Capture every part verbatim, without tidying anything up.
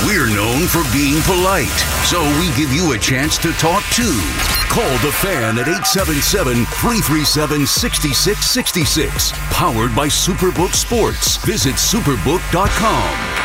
We're known for being polite, so we give you a chance to talk too. Call the Fan at eight seven seven, three three seven, six six six six. Powered by Superbook Sports. Visit superbook dot com.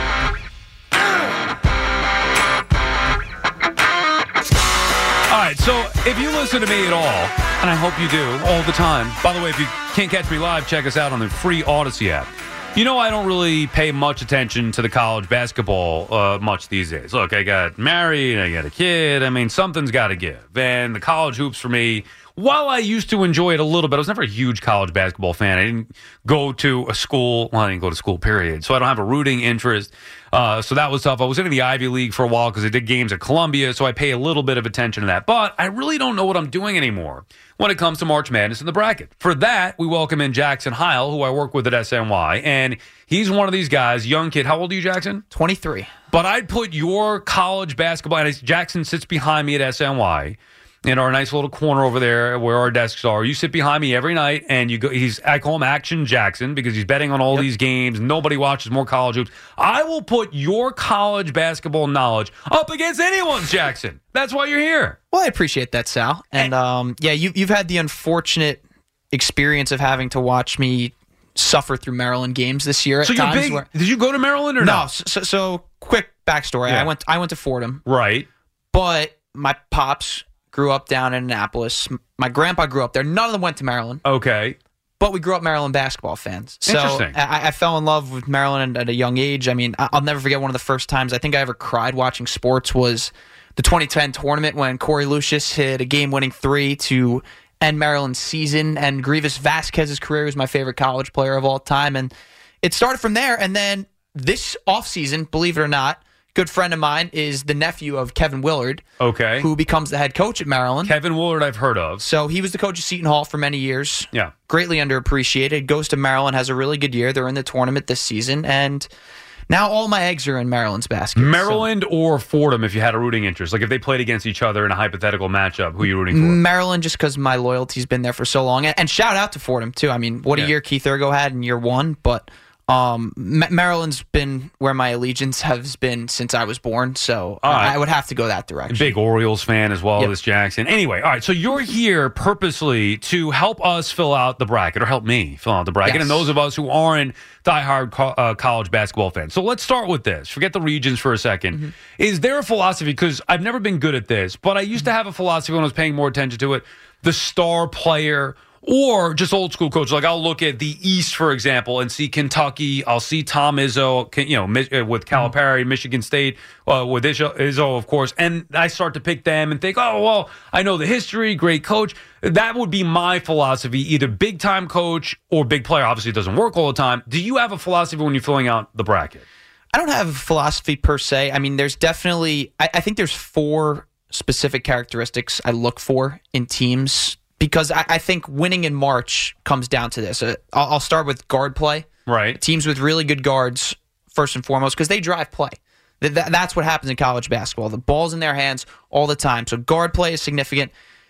All right, so if you listen to me at all, and I hope you do all the time. By the way, if you can't catch me live, check us out on the free Odyssey app. You know, I don't really pay much attention to the college basketball uh, much these days. Look, I got married, I got a kid. I mean, something's got to give. And the college hoops for me, while I used to enjoy it a little bit, I was never a huge college basketball fan. I didn't go to a school. Well, I didn't go to school, period. So I don't have a rooting interest. Uh, so that was tough. I was in the Ivy League for a while because I did games at Columbia, so I pay a little bit of attention to that. But I really don't know what I'm doing anymore when it comes to March Madness in the bracket. For that, we welcome in Jackson Heil, who I work with at S N Y. And he's one of these guys, young kid. How old are you, Jackson? twenty-three. But I'd put your college basketball, and Jackson sits behind me at S N Y. In our nice little corner over there where our desks are. You sit behind me every night, and you go. He's I call him Action Jackson because he's betting on all yep. these games. Nobody watches more college hoops. I will put your college basketball knowledge up against anyone's, Jackson. That's why you're here. Well, I appreciate that, Sal. And, um, yeah, you, you've had the unfortunate experience of having to watch me suffer through Maryland games this year. At so you're times big. Where, did you go to Maryland or no? not? So, so, so quick backstory. Yeah. I went. I went to Fordham. Right. But my pops grew up down in Annapolis. My grandpa grew up there. None of them went to Maryland. Okay. But we grew up Maryland basketball fans. So Interesting. I, I fell in love with Maryland at a young age. I mean, I'll never forget one of the first times I think I ever cried watching sports was the twenty ten tournament when Corey Lucius hit a game-winning three to end Maryland's season, and Grievous Vasquez's career was my favorite college player of all time. And it started from there. And then this offseason, believe it or not, good friend of mine is the nephew of Kevin Willard, okay, who becomes the head coach at Maryland. Kevin Willard I've heard of. So he was the coach of Seton Hall for many years. Yeah. Greatly underappreciated. Goes to Maryland, has a really good year. They're in the tournament this season, and now all my eggs are in Maryland's basket. Maryland so. or Fordham, if you had a rooting interest. Like if they played against each other in a hypothetical matchup, who are you rooting for? Maryland, just because my loyalty's been there for so long. And, and shout out to Fordham, too. I mean, what a yeah. year Keith Ergo had in year one, but... Um, Maryland's been where my allegiance has been since I was born, so right. I would have to go that direction. Big Orioles fan as well, yep. this Jackson. Anyway, all right, so you're here purposely to help us fill out the bracket, or help me fill out the bracket, yes. and those of us who aren't diehard co- uh, college basketball fans. So let's start with this. Forget the regions for a second. Mm-hmm. Is there a philosophy, because I've never been good at this, but I used to have a philosophy when I was paying more attention to it, the star player or just old school coach. Like I'll look at the East, for example, and see Kentucky. I'll see Tom Izzo, you know, with Calipari, Michigan State, uh, with Izzo, Izzo, of course. And I start to pick them and think, oh, well, I know the history, great coach. That would be my philosophy, either big time coach or big player. Obviously, it doesn't work all the time. Do you have a philosophy when you're filling out the bracket? I don't have a philosophy per se. I mean, there's definitely, I, I think there's four specific characteristics I look for in teams. Because I, I think winning in March comes down to this. Uh, I'll, I'll start with guard play. Right. Teams with really good guards, first and foremost, because they drive play. Th- th- that's what happens in college basketball. The ball's in their hands all the time. So guard play is significant.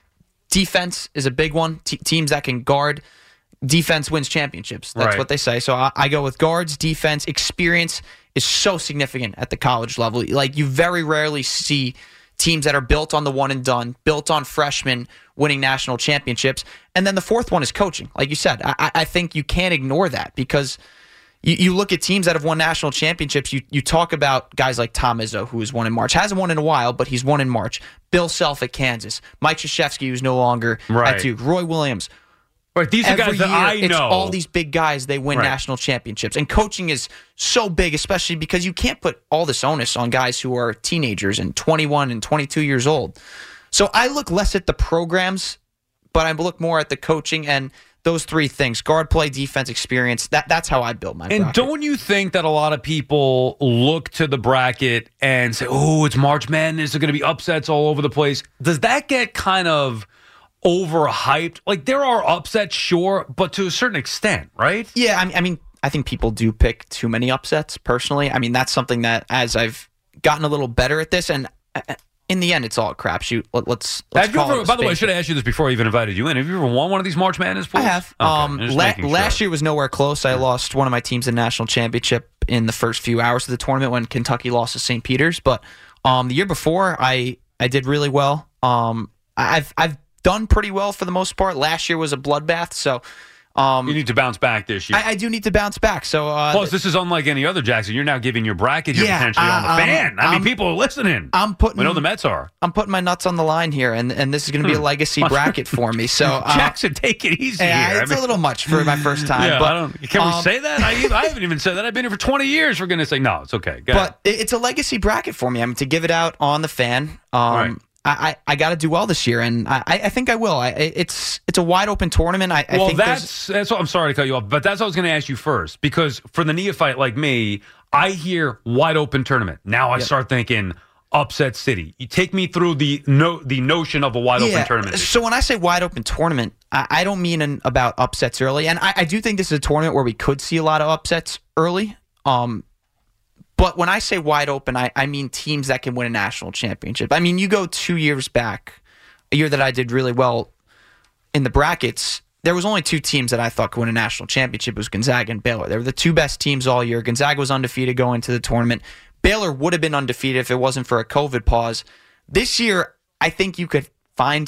Defense is a big one. T- teams that can guard, defense wins championships. That's right. what they say. So I, I go with guards, defense. Experience is so significant at the college level. Like you very rarely see teams that are built on the one and done, built on freshmen winning national championships. And then the fourth one is coaching. Like you said, I, I think you can't ignore that because you, you look at teams that have won national championships. You you talk about guys like Tom Izzo, who has won in March. Hasn't won in a while, but he's won in March. Bill Self at Kansas. Mike Krzyzewski, who's no longer right. at Duke. Roy Williams. Right, these are Every guys that year, I know. It's all these big guys, they win right. national championships. And coaching is so big, especially because you can't put all this onus on guys who are teenagers and twenty-one and twenty-two years old. So I look less at the programs, but I look more at the coaching and those three things: guard play, defense, experience. That That's how I build my and bracket. Don't you think that a lot of people look to the bracket and say, oh, it's March Madness, there's going to be upsets all over the place? Does that get kind of overhyped? Like, there are upsets, sure, but to a certain extent, right? Yeah, I mean, I mean, I think people do pick too many upsets, personally. I mean, that's something that, as I've gotten a little better at this, and in the end, it's all a crapshoot. Let, let's, let's have you call ever, it a by the way, I spade. should have asked you this before I even invited you in. Have you ever won one of these March Madness pools? I have. Okay, um, just la- making sure. Last year was nowhere close. I lost one of my teams in national championship in the first few hours of the tournament when Kentucky lost to Saint Peter's. But um, the year before, I I did really well. Um, I've I've done pretty well for the most part. Last year was a bloodbath, so. Um, you need to bounce back this year. I, I do need to bounce back. So, uh, plus, this is unlike any other, Jackson. You're now giving your bracket here yeah, potentially uh, on the um, fan. I mean, I'm, people are listening. I'm putting. We know the Mets are. I'm putting my nuts on the line here, and, and this is going to be hmm. a legacy bracket for me. So, uh, Jackson, take it easy. Yeah, here. it's I mean, a little much for my first time. Yeah, but, I don't, can um, we say that? I, I haven't even said that. I've been here for twenty years. We're going to say no. It's okay. Go but ahead. it's a legacy bracket for me. I mean, to give it out on the fan. Um, right. I, I, I got to do well this year, and I, I think I will. I, it's it's a wide open tournament. I, I well, think that's that's what I'm sorry to cut you off, but that's what I was going to ask you first, because for the neophyte like me, I hear wide open tournament. Now I Yep. start thinking upset city. You take me through the no the notion of a wide yeah, open tournament. So when I say wide open tournament, I, I don't mean an, about upsets early, and I, I do think this is a tournament where we could see a lot of upsets early. Um, But when I say wide open, I, I mean teams that can win a national championship. I mean, you go two years back, a year that I did really well in the brackets, there was only two teams that I thought could win a national championship. It was Gonzaga and Baylor. They were the two best teams all year. Gonzaga was undefeated going into the tournament. Baylor would have been undefeated if it wasn't for a COVID pause. This year, I think you could find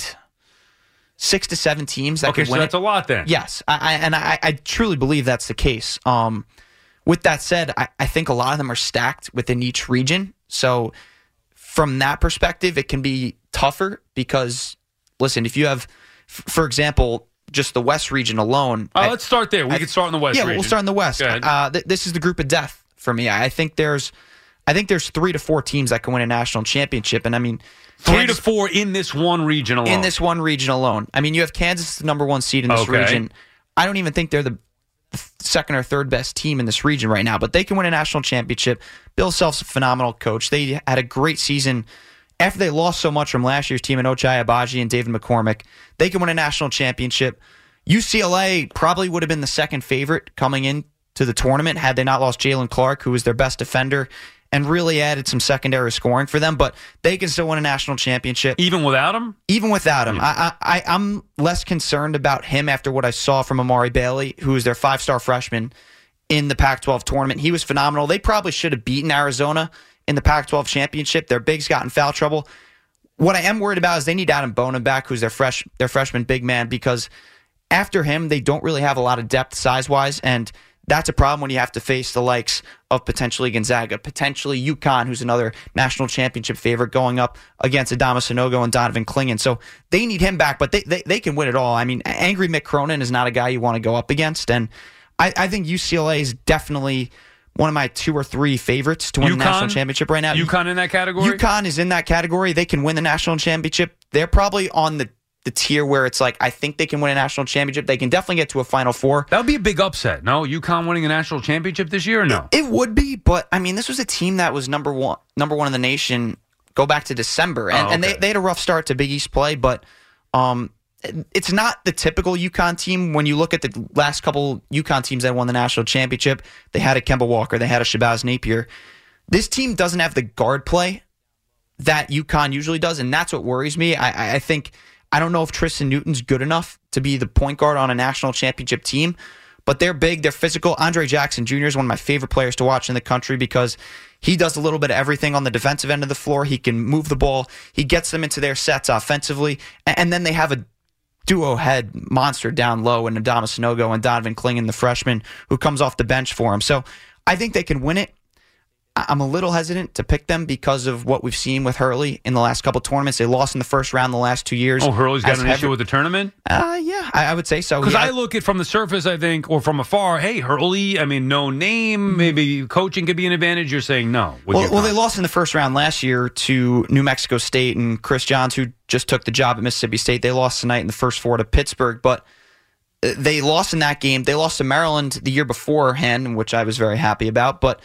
six to seven teams that okay, could so win that's it. a lot then. Yes, I, I, and I, I truly believe that's the case. Um, With that said, I, I think a lot of them are stacked within each region. So from that perspective, it can be tougher because, listen, if you have, f- for example, just the West region alone. Oh, I- let's start there. We I- can start in the West yeah, region. we'll start in the West. Go ahead. Uh, th- this is the group of death for me. I I think there's, I think there's three to four teams that can win a national championship, and I mean, Three Kansas, to four in this one region alone. in this one region alone. I mean, you have Kansas, the number one seed in this Okay. region. I don't even think they're the second or third best team in this region right now, but they can win a national championship. Bill Self's a phenomenal coach. They had a great season after they lost so much from last year's team in Ochai Agbaji and David McCormick. They can win a national championship. U C L A probably would have been the second favorite coming into the tournament had they not lost Jalen Clark, who was their best defender and really added some secondary scoring for them, but they can still win a national championship. Even without him? Even without him, I, I, I'm less concerned about him after what I saw from Amari Bailey, who is their five-star freshman in the Pac twelve tournament. He was phenomenal. They probably should have beaten Arizona in the Pac twelve championship. Their bigs got in foul trouble. What I am worried about is they need Adam Bonin back, who's their fresh their freshman big man, because after him, they don't really have a lot of depth size-wise, and that's a problem when you have to face the likes of potentially Gonzaga, potentially UConn, who's another national championship favorite, going up against Adama Sanogo and Donovan Clingan. So they need him back, but they, they, they can win it all. I mean, Angry Mick Cronin is not a guy you want to go up against, and I, I think U C L A is definitely one of my two or three favorites to win UConn? the national championship right now. UConn in that category? UConn is in that category. They can win the national championship. They're probably on the the tier where it's like, I think they can win a national championship. They can definitely get to a Final Four. That would be a big upset. No, UConn winning a national championship this year or no? It would be, but I mean, this was a team that was number one, number one in the nation. Go back to December, and, Oh, okay. and they they had a rough start to Big East play, but um, it's not the typical UConn team. When you look at the last couple UConn teams that won the national championship, they had a Kemba Walker, they had a Shabazz Napier. This team doesn't have the guard play that UConn usually does, and that's what worries me. I, I think. I don't know if Tristan Newton's good enough to be the point guard on a national championship team, but they're big, they're physical. Andre Jackson Junior is one of my favorite players to watch in the country because he does a little bit of everything on the defensive end of the floor. He can move the ball. He gets them into their sets offensively, and then they have a duo head monster down low in Adama Sanogo and Donovan Clingan, the freshman, who comes off the bench for him. So I think they can win it. I'm a little hesitant to pick them because of what we've seen with Hurley in the last couple tournaments. They lost in the first round the last two years. Oh, Hurley's got As an heavy- issue with the tournament? Uh, yeah, I, I would say so. Because Yeah, I look at from the surface, I think, or from afar, hey, Hurley, I mean, no name, maybe coaching could be an advantage. You're saying no. Would well, you well, not? they lost in the first round last year to New Mexico State and Chris Johns, who just took the job at Mississippi State. They lost tonight in the first four to Pittsburgh, but they lost in that game. They lost to Maryland the year beforehand, which I was very happy about, but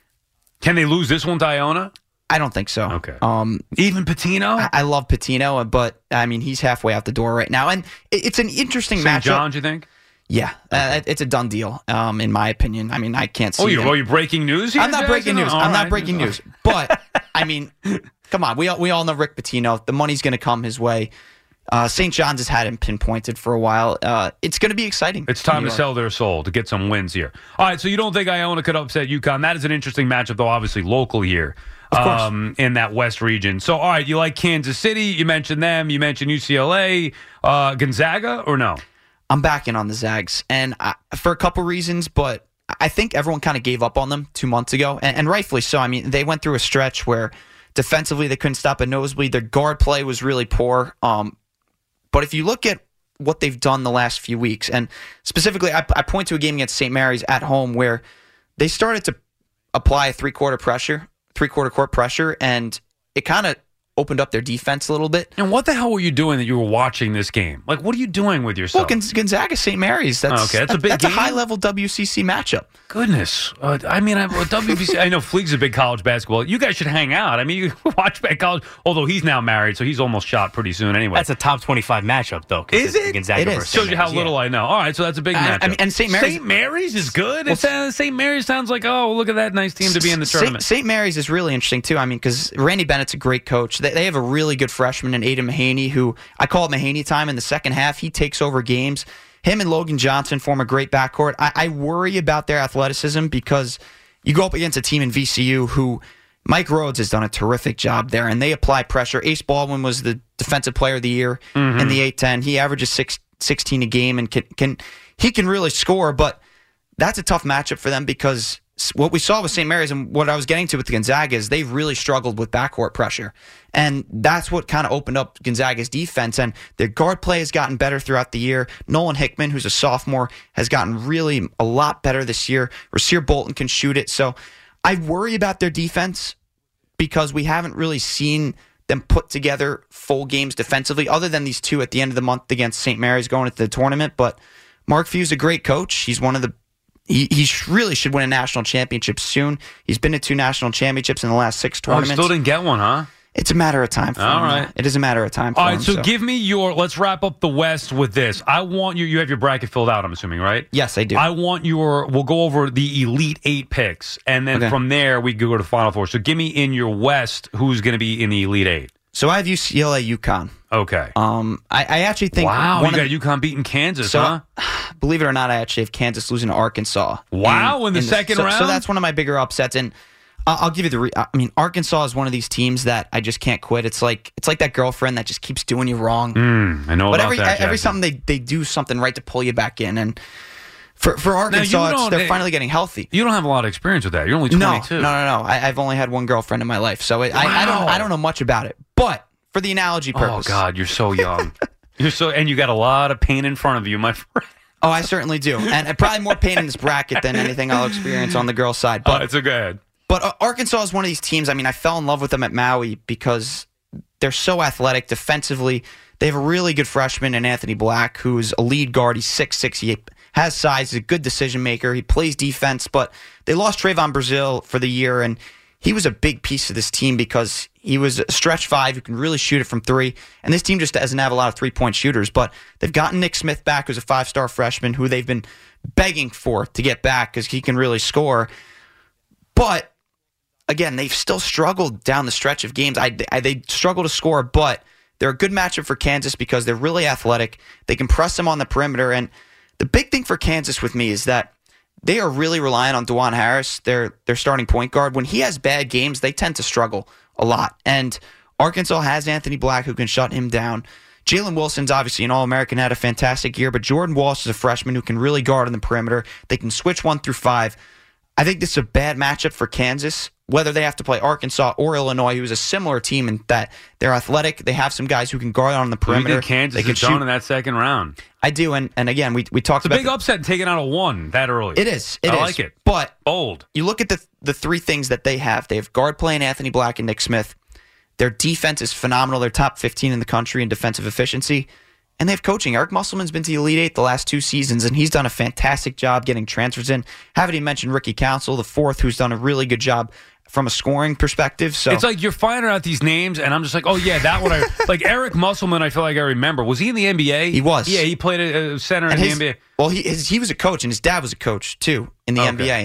Can they lose this one to Iona? I don't think so. Okay. Um, Even Patino? I, I love Patino, but I mean, he's halfway out the door right now. And it, it's an interesting Saint matchup. John's, you think? Yeah, uh, it's a done deal, um, in my opinion. I mean, I can't see Oh, you're, them. well, you're breaking news here? I'm not Jackson? breaking news. All I'm right. not breaking news. But, I mean, come on. We all, we all know Rick Pitino. The money's going to come his way. Uh, Saint John's has had him pinpointed for a while. Uh, it's going to be exciting. It's time to sell their soul to get some wins here. All right, so you don't think Iona could upset UConn? That is an interesting matchup, though, obviously local here of course. Um, in that West region. So, all right, you like Kansas City. You mentioned them. You mentioned U C L A. Uh, Gonzaga, or no? I'm backing on the Zags, and I, for a couple reasons, but I think everyone kind of gave up on them two months ago, and, and rightfully so. I mean, they went through a stretch where defensively they couldn't stop a nosebleed. Their guard play was really poor. Um, but if you look at what they've done the last few weeks, and specifically I, I point to a game against Saint Mary's at home where they started to apply a three-quarter pressure, three-quarter court pressure, and it kind of opened up their defense a little bit. And what the hell were you doing that you were watching this game? Like, what are you doing with yourself? Well, Gonzaga, Saint Mary's. That's, oh, okay, that's a big That's game? a high-level W C C matchup. Goodness. Uh, I mean, I, well, W B C, I know Fleeg's a big college basketball. You guys should hang out. I mean, you watch back college, although he's now married, so he's almost shot pretty soon anyway. That's a top twenty-five matchup, though. Is it? Gonzaga It is. versus Shows Saint you how Mary's, little yeah. I know. All right, so that's a big I- matchup. I mean, and Saint Mary's- Saint Mary's is good. It's, uh, Saint Mary's sounds like, oh, look at that nice team to be in the tournament. Saint Mary's is really interesting, too. I mean, because Randy Bennett's a great coach. They, they have a really good freshman in Aiden Mahaney, who I call it Mahaney time in the second half. He takes over games. Him and Logan Johnson form a great backcourt. I, I worry about their athleticism because you go up against a team in V C U who Mike Rhodes has done a terrific job there, and they apply pressure. Ace Baldwin was the defensive player of the year mm-hmm. in the eight ten. He averages six, sixteen a game and can, can he can really score, but that's a tough matchup for them because what we saw with Saint Mary's and what I was getting to with the Gonzaga is they've really struggled with backcourt pressure. And that's what kind of opened up Gonzaga's defense. And their guard play has gotten better throughout the year. Nolan Hickman, who's a sophomore, has gotten really a lot better this year. Rasir Bolton can shoot it. So I worry about their defense because we haven't really seen them put together full games defensively other than these two at the end of the month against Saint Mary's going into the tournament. But Mark Few's a great coach. He's one of the He he really should win a national championship soon. He's been to two national championships in the last six tournaments. Oh, still didn't get one, huh? It's a matter of time for All him. right. It is a matter of time for All right, him. so, so give me your, let's wrap up the West with this. I want you, you have your bracket filled out, I'm assuming, right? Yes, I do. I want your, we'll go over the Elite Eight picks, and then Okay. from there we go to the Final Four. So give me in your West who's going to be in the Elite Eight. So I have U C L A, UConn. Okay. Um, I, I actually think Wow, one you of, got UConn beating Kansas, so, huh? believe it or not, I actually have Kansas losing to Arkansas. Wow, in the second so, round? So that's one of my bigger upsets. And I'll, I'll give you the. Re- I mean, Arkansas is one of these teams that I just can't quit. It's like it's like that girlfriend that just keeps doing you wrong. Mm, I know but about every that, every Jackson. something they they do something right to pull you back in. And for for Arkansas, it's, don't- they're eh, finally getting healthy. You don't have a lot of experience with that. You're only No, twenty-two. no, no, no. I, I've only had one girlfriend in my life, so it, I, I don't Wow. I don't know much about it. But for the analogy Oh, purpose, God, you're so young. You're so, and you got a lot of pain in front of you, my friend. oh, I certainly do, and uh, probably more pain in this bracket than anything I'll experience on the girls' side. But Uh, it's a good. But uh, Arkansas is one of these teams. I mean, I fell in love with them at Maui because they're so athletic defensively. They have a really good freshman in Anthony Black, who's a lead guard. He's six six. He has size. He's a good decision maker. He plays defense. But they lost Trayvon Brazil for the year, and he was a big piece of this team because he was a stretch five who can really shoot it from three. And this team just doesn't have a lot of three-point shooters. But they've gotten Nick Smith back, who's a five-star freshman, who they've been begging for to get back because he can really score. But again, they've still struggled down the stretch of games. I, I, they struggle to score, but they're a good matchup for Kansas because they're really athletic. They can press them on the perimeter. And the big thing for Kansas with me is that they are really relying on DeJuan Harris, their, their starting point guard. When he has bad games, they tend to struggle a lot. And Arkansas has Anthony Black who can shut him down. Jalen Wilson's obviously an All-American, had a fantastic year, but Jordan Walsh is a freshman who can really guard on the perimeter. They can switch one through five. I think this is a bad matchup for Kansas, whether they have to play Arkansas or Illinois, who's a similar team in that they're athletic. They have some guys who can guard on the What do you perimeter. think Kansas they can is done shoot. in that second round? I do, and, and again, we we talked It's a about big the- upset taking out a one that early. It is. It I is. like it. But Bold. you look at the the three things that they have. They have guard play in Anthony Black and Nick Smith. Their defense is phenomenal. They're top fifteen in the country in defensive efficiency. And they have coaching. Eric Musselman's been to the Elite Eight the last two seasons, and he's done a fantastic job getting transfers in. Haven't even mentioned Ricky Council, the fourth, who's done a really good job from a scoring perspective. So It's like you're finding out these names, and I'm just like, oh, yeah, that one. I, like Eric Musselman, I feel like I remember. Was he in the N B A? He was. Yeah, he played a center and in his, the N B A. Well, he his, he was a coach, and his dad was a coach, too, in the Okay. N B A. And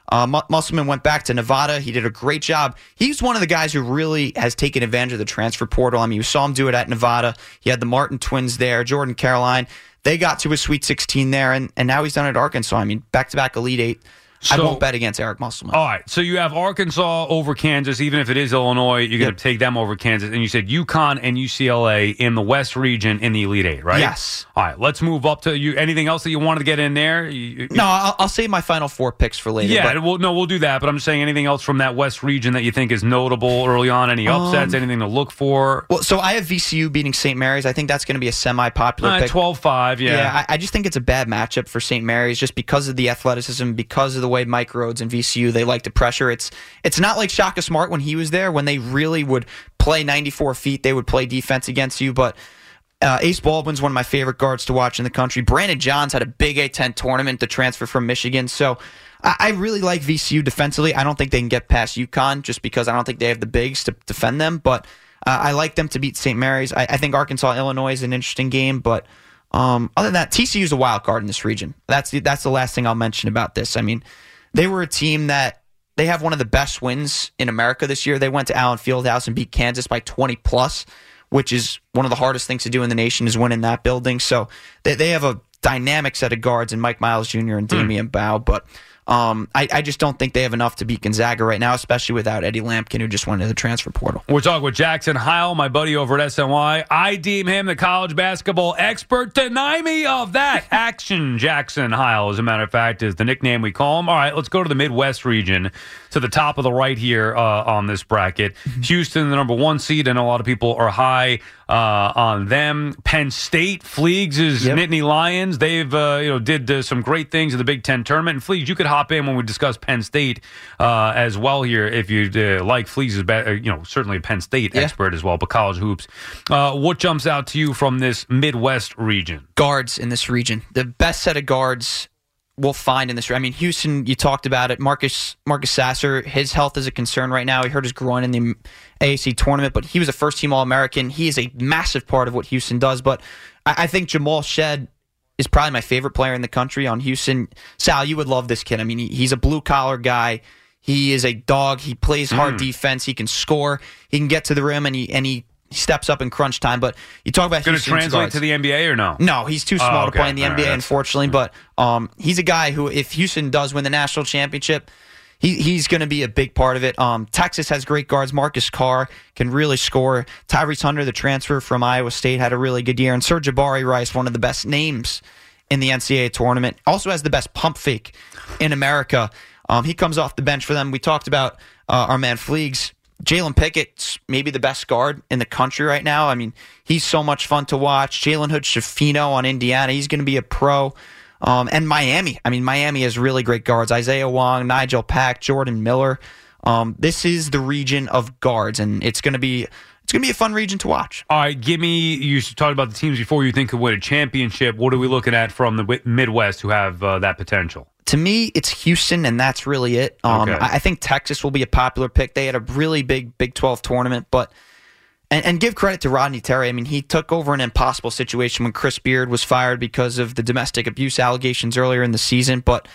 Uh, Mu- Musselman went back to Nevada. He did a great job. He's one of the guys who really has taken advantage of the transfer portal. I mean, you saw him do it at Nevada. He had the Martin twins there, Jordan Caroline. They got to a Sweet sixteen there, and, and now he's done it at Arkansas. I mean, back-to-back Elite Eight. I So- won't bet against Eric Musselman. All right, so you have Arkansas over Kansas, even if it is Illinois, you're going Yep. to take them over Kansas. And you said UConn and U C L A in the West region in the Elite Eight, right? Yes. All right, let's move up to you. Anything else that you wanted to get in there? You, No, I'll, I'll save my final four picks for later. Yeah, but- we'll, no, we'll do that. But I'm just saying, anything else from that West region that you think is notable early on? Any upsets? Um, anything to look for? Well, so I have V C U beating Saint Mary's. I think that's going to be a semi-popular Uh, pick. twelve five, yeah. Yeah, I, I just think it's a bad matchup for Saint Mary's just because of the athleticism, because of the way Mike Rhodes and V C U, they like to pressure. It's it's not like Shaka Smart when he was there, when they really would play ninety-four feet, they would play defense against you. But uh, Ace Baldwin's one of my favorite guards to watch in the country. Brandon Johns had a big A ten tournament to transfer from Michigan. So I, I really like V C U defensively. I don't think they can get past UConn just because I don't think they have the bigs to defend them. But uh, I like them to beat Saint Mary's. I, I think Arkansas-Illinois is an interesting game, but Um, other than that, T C U is a wild card in this region. That's the, that's the last thing I'll mention about this. I mean, they were a team that they have one of the best wins in America this year. They went to Allen Fieldhouse and beat Kansas by twenty plus, which is one of the hardest things to do in the nation is win in that building. So they, they have a dynamic set of guards in Mike Miles Junior and Damian Bow, but um, I, I just don't think they have enough to beat Gonzaga right now, especially without Eddie Lampkin, who just went into the transfer portal. We're talking with Jackson Heil, my buddy over at S N Y. I deem him the college basketball expert. Deny me of that. Action Jackson Heil, as a matter of fact, is the nickname we call him. All right, let's go to the Midwest region, to the top of the right here uh, on this bracket. Houston, the number one seed, and a lot of people are high uh, on them. Penn State, Fleegs is Yep. Nittany Lions. They've uh, you know did uh, some great things in the Big Ten tournament. And Fleegs, you could hop in when we discuss Penn State uh, as well here if you uh, like. Fleegs is be- uh, you know certainly a Penn State Yeah. expert as well, but college hoops. Uh, what jumps out to you from this Midwest region? Guards in this region. The best set of guards we'll find in this. I mean, Houston, you talked about it. Marcus Marcus Sasser, his health is a concern right now. He hurt his groin in the A A C tournament, but he was a first-team All-American. He is a massive part of what Houston does, but I, I think Jamal Shed is probably my favorite player in the country on Houston. Sal, you would love this kid. I mean, he, he's a blue-collar guy. He is a dog. He plays hard Mm. defense. He can score. He can get to the rim, and he and he steps up in crunch time. But you talk about Going to Houston's translate guards. to the N B A or no? No, he's too small Oh, okay. to play in the All N B A, right, that's- unfortunately. But um, he's a guy who, if Houston does win the national championship, he, he's going to be a big part of it. Um, Texas has great guards. Marcus Carr can really score. Tyrese Hunter, the transfer from Iowa State, had a really good year. And Sir Jabari Rice, one of the best names in the N C double A tournament, also has the best pump fake in America. Um, he comes off the bench for them. We talked about uh, our man Fleegs. Jalen Pickett's maybe the best guard in the country right now. I mean, he's so much fun to watch. Jalen Hood-Schifino on Indiana, he's going to be a pro. Um, and Miami. I mean, Miami has really great guards. Isaiah Wong, Nigel Pack, Jordan Miller. Um, this is the region of guards, and it's going to be it's going to be a fun region to watch. All right, give me, you talked about the teams before you think could win a championship. What are we looking at from the wi- Midwest who have uh, that potential? To me, it's Houston, and that's really it. Um, Okay. I, I think Texas will be a popular pick. They had a really big Big twelve tournament, but and, and give credit to Rodney Terry. I mean, he took over an impossible situation when Chris Beard was fired because of the domestic abuse allegations earlier in the season. But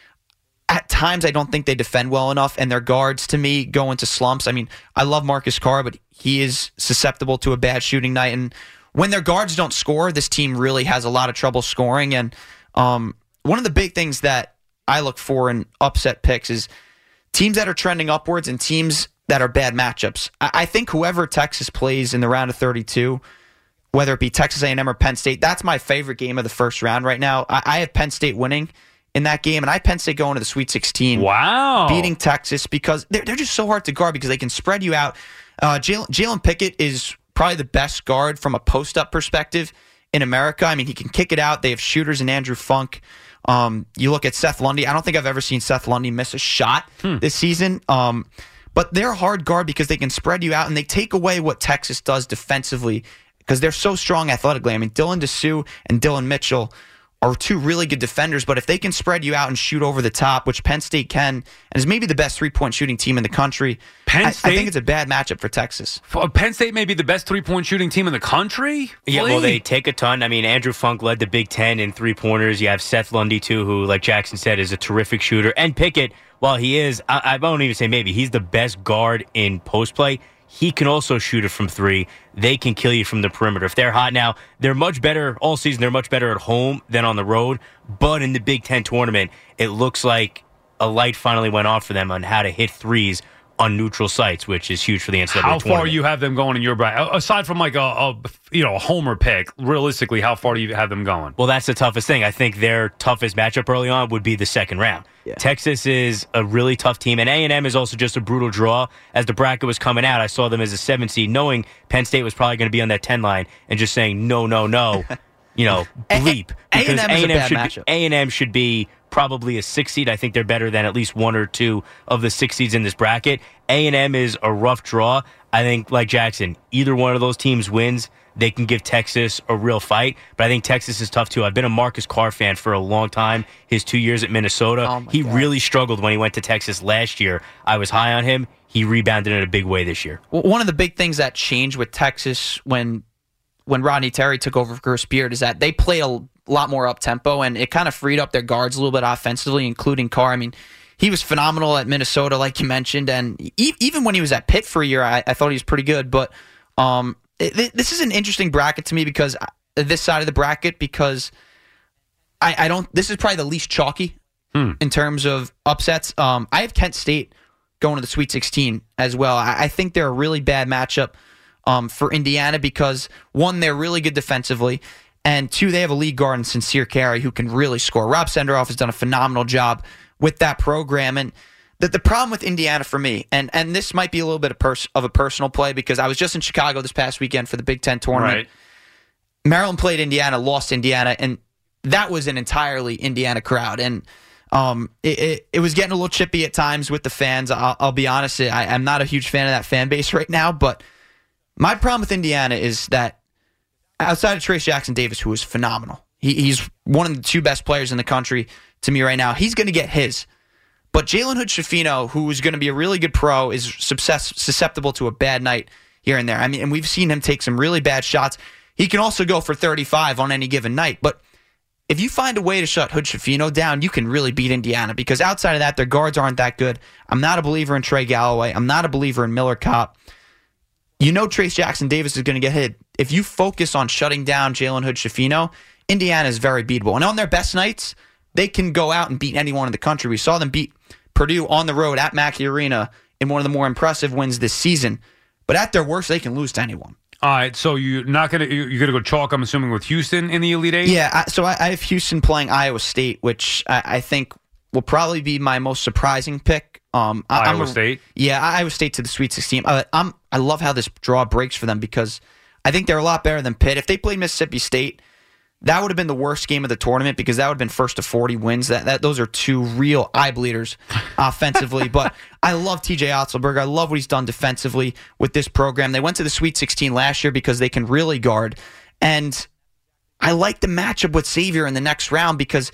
at times, I don't think they defend well enough, and their guards, to me, go into slumps. I mean, I love Marcus Carr, but he is susceptible to a bad shooting night. And when their guards don't score, this team really has a lot of trouble scoring. And um, one of the big things that I look for in upset picks is teams that are trending upwards and teams that are bad matchups. I, I think whoever Texas plays in the round of thirty-two, whether it be Texas A and M or Penn State, that's my favorite game of the first round right now. I, I have Penn State winning in that game, and I have Penn State going to the Sweet sixteen. Wow. Beating Texas because they're, they're just so hard to guard because they can spread you out. Uh, Jalen Jalen Pickett is probably the best guard from a post-up perspective in America. I mean, he can kick it out. They have shooters in Andrew Funk. Um, you look at Seth Lundy. I don't think I've ever seen Seth Lundy miss a shot Hmm. this season. Um, but they're a hard guard because they can spread you out and they take away what Texas does defensively because they're so strong athletically. I mean, Dylan DeSue and Dylan Mitchell are two really good defenders, but if they can spread you out and shoot over the top, which Penn State can, and is maybe the best three-point shooting team in the country, Penn I, State? I think it's a bad matchup for Texas. F- Penn State may be the best three-point shooting team in the country? Yeah, Flea? well, they take a ton. I mean, Andrew Funk led the Big Ten in three-pointers. You have Seth Lundy, too, who, like Jackson said, is a terrific shooter. And Pickett, while he is, I, I won't even say maybe, he's the best guard in post play. He can also shoot it from three. They can kill you from the perimeter. If they're hot now, they're much better all season. They're much better at home than on the road. But in the Big Ten tournament, it looks like a light finally went off for them on how to hit threes on neutral sites, which is huge for the N C double A How tournament. far you have them going in your bracket? Aside from like a, a you know a homer pick, realistically, how far do you have them going? Well, that's the toughest thing. I think their toughest matchup early on would be the second round. Yeah. Texas is a really tough team, and A and M is also just a brutal draw. As the bracket was coming out, I saw them as a seven seed, knowing Penn State was probably going to be on that ten line, and just saying, no, no, no, you know, bleep. Because A and M is a bad should matchup. be, A and M should be probably a six seed. I think they're better than at least one or two of the six seeds in this bracket. A and M is a rough draw. I think, like Jackson, either one of those teams wins, they can give Texas a real fight. But I think Texas is tough, too. I've been a Marcus Carr fan for a long time. His two years at Minnesota, oh he God. really struggled when he went to Texas last year. I was high on him. He rebounded in a big way this year. Well, one of the big things that changed with Texas when when Rodney Terry took over for Chris Beard is that they played a lot more up-tempo, and it kind of freed up their guards a little bit offensively, including Carr. I mean, he was phenomenal at Minnesota, like you mentioned, and e- even when he was at Pitt for a year, I, I thought he was pretty good. But um, it, this is an interesting bracket to me because I, this side of the bracket, because I, I don't. This is probably the least chalky hmm. in terms of upsets. Um, I have Kent State going to the Sweet sixteen as well. I, I think they're a really bad matchup um, for Indiana because one, they're really good defensively. And two, they have a lead guard in Sincere Carey who can really score. Rob Senderoff has done a phenomenal job with that program. And the, the problem with Indiana for me, and, and this might be a little bit of, pers- of a personal play because I was just in Chicago this past weekend for the Big Ten tournament. Right. Maryland played Indiana, lost Indiana, and that was an entirely Indiana crowd. And um, it, it, it was getting a little chippy at times with the fans. I'll, I'll be honest, I, I'm not a huge fan of that fan base right now. But my problem with Indiana is that outside of Trace Jackson Davis, who is phenomenal, he, he's one of the two best players in the country to me right now. He's going to get his. But Jalen Hood-Schifino, who is going to be a really good pro, is susceptible to a bad night here and there. I mean, and we've seen him take some really bad shots. He can also go for thirty-five on any given night. But if you find a way to shut Hood-Schifino down, you can really beat Indiana because outside of that, their guards aren't that good. I'm not a believer in Trey Galloway. I'm not a believer in Miller Kopp. You know Trace Jackson Davis is going to get hit. If you focus on shutting down Jalen Hood-Schifino, Indiana is very beatable. And on their best nights, they can go out and beat anyone in the country. We saw them beat Purdue on the road at Mackey Arena in one of the more impressive wins this season. But at their worst, they can lose to anyone. All right, so you're not gonna you're gonna go chalk, I'm assuming, with Houston in the Elite Eight? Yeah, I, so I, I have Houston playing Iowa State, which I, I think will probably be my most surprising pick. Um, I, Iowa I'm a, State? Yeah, Iowa State to the Sweet sixteen. Uh, I'm, I love how this draw breaks for them because I think they're a lot better than Pitt. If they played Mississippi State, that would have been the worst game of the tournament because that would have been first to forty wins. That that Those are two real eye bleeders offensively. But I love T J Otzelberger. I love what he's done defensively with this program. They went to the Sweet sixteen last year because they can really guard. And I like the matchup with Xavier in the next round because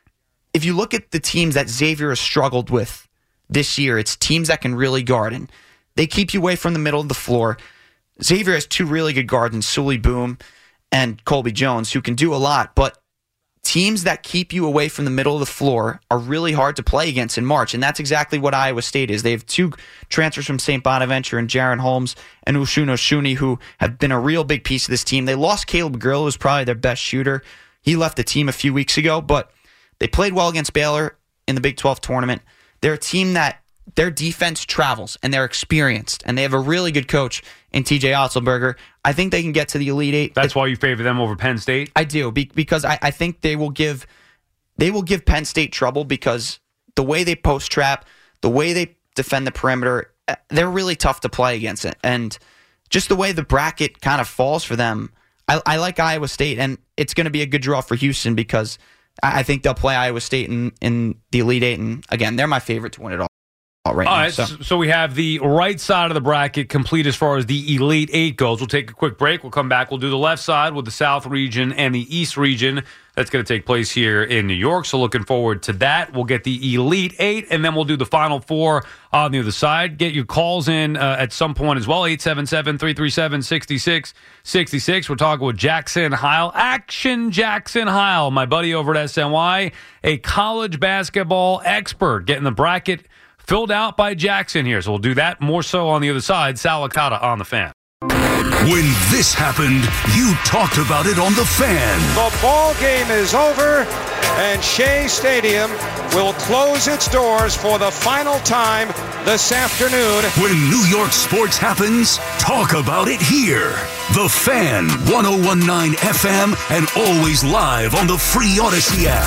if you look at the teams that Xavier has struggled with this year, it's teams that can really guard. And they keep you away from the middle of the floor. Xavier has two really good guards in Sully Boom and Colby Jones who can do a lot, but teams that keep you away from the middle of the floor are really hard to play against in March, and that's exactly what Iowa State is. They have two transfers from Saint Bonaventure and Jaron Holmes and Ushun Oshuni who have been a real big piece of this team. They lost Caleb Grillo, who's probably their best shooter. He left the team a few weeks ago, but they played well against Baylor in the Big twelve tournament. They're a team that their defense travels, and they're experienced, and they have a really good coach in T J Otzelberger. I think they can get to the Elite Eight. That's why you favor them over Penn State? I do, because I, I think they will give they will give Penn State trouble because the way they post trap, the way they defend the perimeter, they're really tough to play against it. And just the way the bracket kind of falls for them, I, I like Iowa State, and it's going to be a good draw for Houston because I think they'll play Iowa State in, in the Elite Eight, and again, they're my favorite to win it all. Right all now, right, so. so we have the right side of the bracket complete as far as the Elite Eight goes. We'll take a quick break. We'll come back. We'll do the left side with the South region and the East region. That's going to take place here in New York, so looking forward to that. We'll get the Elite Eight, and then we'll do the Final Four on the other side. Get your calls in uh, at some point as well, eight seven seven, three three seven, six six six six. We're talking with Jackson Heil, Action Jackson Heil, my buddy over at S N Y, a college basketball expert, getting the bracket filled out by Jackson here. So we'll do that more so on the other side. Sal Licata on the Fan. When this happened, you talked about it on The Fan. The ball game is over, and Shea Stadium will close its doors for the final time this afternoon. When New York sports happens, talk about it here. The Fan, one oh one point nine F M, and always live on the free Odyssey app.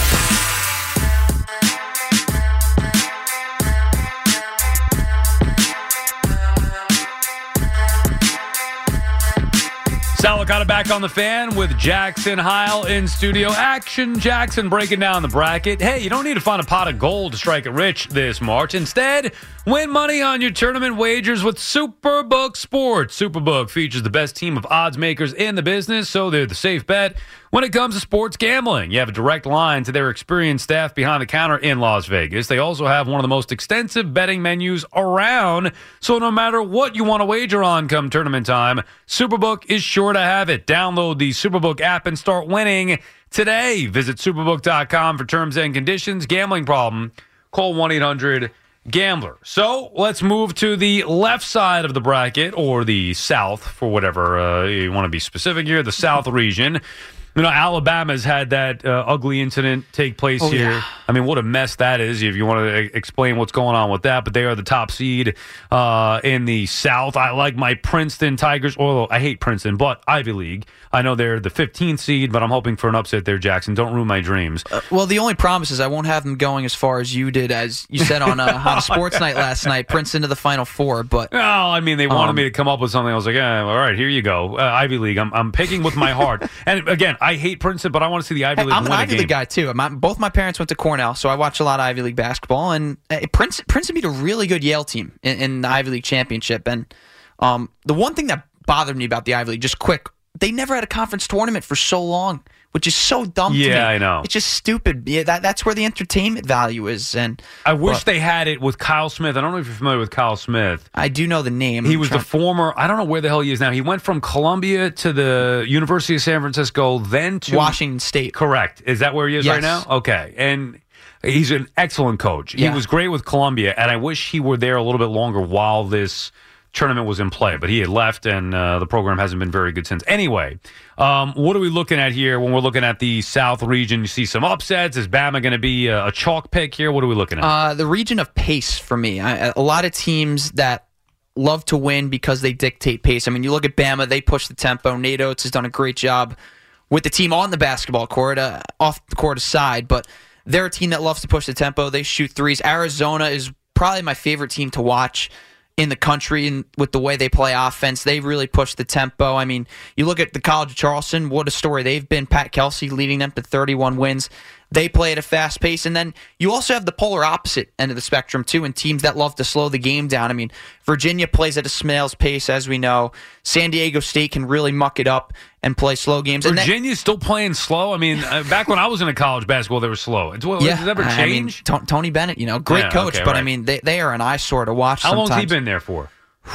Sal Licata back on the Fan with Jackson Heil in studio. Action Jackson breaking down the bracket. Hey, you don't need to find a pot of gold to strike it rich this March. Instead, win money on your tournament wagers with Superbook Sports. Superbook features the best team of odds makers in the business, so they're the safe bet when it comes to sports gambling. You have a direct line to their experienced staff behind the counter in Las Vegas. They also have one of the most extensive betting menus around, so no matter what you want to wager on come tournament time, Superbook is sure to have it. Download the Superbook app and start winning today. Visit superbook dot com for terms and conditions. Gambling problem? Call one eight hundred gambler. So let's move to the left side of the bracket, or the South, for whatever uh, you want to be specific here, the South region. You know, Alabama's had that uh, ugly incident take place oh, here. Yeah. I mean, what a mess that is, if you want to explain what's going on with that. But they are the top seed uh, in the South. I like my Princeton Tigers, although I hate Princeton, but Ivy League. I know they're the fifteenth seed, but I'm hoping for an upset there, Jackson. Don't ruin my dreams. Uh, well, the only promise is I won't have them going as far as you did, as you said on, uh, on Sports Night last night, Princeton to the Final Four. But well, I mean, they wanted um, me to come up with something. I was like, eh, all right, here you go. Uh, Ivy League. I'm, I'm picking with my heart. And again, I hate Princeton, but I want to see the Ivy Hey, League I'm win an a Ivy game. League guy too. My, both my parents went to Cornell, so I watch a lot of Ivy League basketball. And uh, Princeton, Princeton beat a really good Yale team in, in the Ivy League championship. And um, the one thing that bothered me about the Ivy League, just quick, they never had a conference tournament for so long, which is so dumb to me. Yeah, I know. It's just stupid. Yeah, that that's where the entertainment value is. And I wish but they had it with Kyle Smith. I don't know if you're familiar with Kyle Smith. I do know the name. He I'm was the trying- former, I don't know where the hell he is now. He went from Columbia to the University of San Francisco, then to Washington State. Correct. Is that where he is Yes. right now? Okay. And he's an excellent coach. Yeah. He was great with Columbia, and I wish he were there a little bit longer while this tournament was in play. But he had left, and uh, the program hasn't been very good since. Anyway, um, what are we looking at here when we're looking at the South region? You see some upsets. Is Bama going to be a, a chalk pick here? What are we looking at? Uh, the region of pace for me. I, a lot of teams that love to win because they dictate pace. I mean, you look at Bama, they push the tempo. Nate Oates has done a great job with the team on the basketball court, uh, off the court aside, but they're a team that loves to push the tempo. They shoot threes. Arizona is probably my favorite team to watch in the country, and with the way they play offense. They really push the tempo. I mean, you look at the College of Charleston, what a story they've been. Pat Kelsey leading them to thirty-one wins. They play at a fast pace. And then you also have the polar opposite end of the spectrum, too, and teams that love to slow the game down. I mean, Virginia plays at a snail's pace, as we know. San Diego State can really muck it up and play slow games. And Virginia's still playing slow. I mean, uh, back when I was in college basketball, they were slow. It's, well, yeah, Does it ever I mean, change? T- Tony Bennett, you know, great Yeah, coach, okay, but right. I mean, they, they are an eyesore to watch How sometimes. long has he been there for?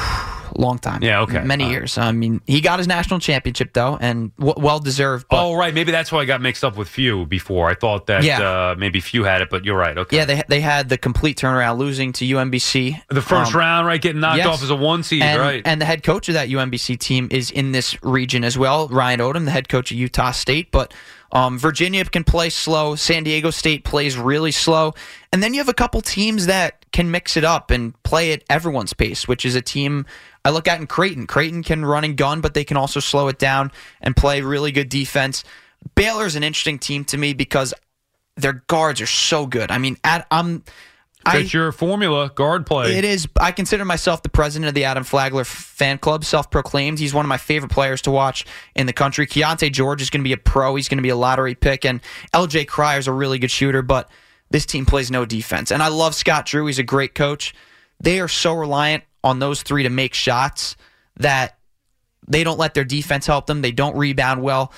Long time. Yeah, okay. Many All right. years. I mean, he got his national championship, though, and w- well-deserved. But Oh, right. Maybe that's why I got mixed up with Few before. I thought that Yeah. uh, maybe Few had it, but you're right. Okay. yeah, they they had the complete turnaround, losing to U M B C. the first Um, round, right? Getting knocked yes. off as a one seed, and, right? and the head coach of that U M B C team is in this region as well, Ryan Odom, the head coach of Utah State. But um, Virginia can play slow. San Diego State plays really slow. And then you have a couple teams that can mix it up and play at everyone's pace, which is a team I look at in Creighton. Creighton can run and gun, but they can also slow it down and play really good defense. Baylor's an interesting team to me because their guards are so good. I mean, at, I'm... I, That's your formula, guard play. It is. I consider myself the president of the Adam Flagler fan club, self-proclaimed. He's one of my favorite players to watch in the country. Keontae George is going to be a pro. He's going to be a lottery pick. And L J Crier's a really good shooter, but this team plays no defense. And I love Scott Drew. He's a great coach. They are so reliant on those three to make shots that they don't let their defense help them. They don't rebound well.